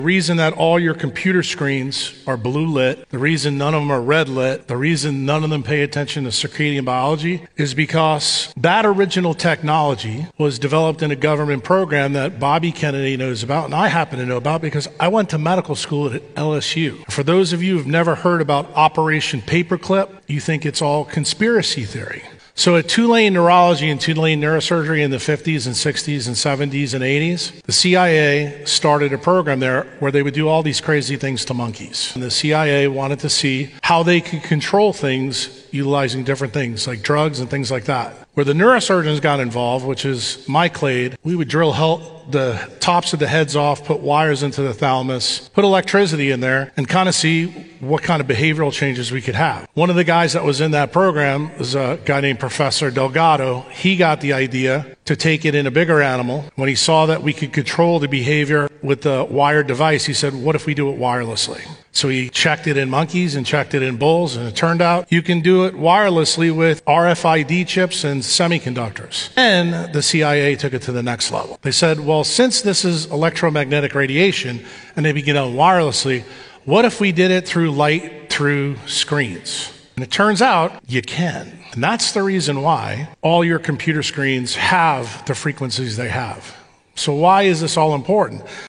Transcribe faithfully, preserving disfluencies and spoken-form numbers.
The reason that all your computer screens are blue lit, the reason none of them are red lit, the reason none of them pay attention to circadian biology is because that original technology was developed in a government program that Bobby Kennedy knows about, and I happen to know about because I went to medical school at L S U. For those of you who've never heard about Operation Paperclip, you think it's all conspiracy theory. So at Tulane Neurology and Tulane Neurosurgery in the fifties and sixties and seventies and eighties, the C I A started a program there where they would do all these crazy things to monkeys. And the C I A wanted to see how they could control things utilizing different things like drugs and things like that. Where the neurosurgeons got involved, which is my clade, we would drill hel- the tops of the heads off, put wires into the thalamus, put electricity in there, and kind of see what kind of behavioral changes we could have. One of the guys that was in that program was a guy named Professor Delgado. He got the idea to take it in a bigger animal. When he saw that we could control the behavior with the wired device, he said, what if we do it wirelessly? So he checked it in monkeys and checked it in bulls, and it turned out you can do it wirelessly with R F I D chips and semiconductors. And the C I A took it to the next level. They said, well, since this is electromagnetic radiation and they begin on wirelessly, what if we did it through light through screens? And it turns out you can. And that's the reason why all your computer screens have the frequencies they have. So why is this all important?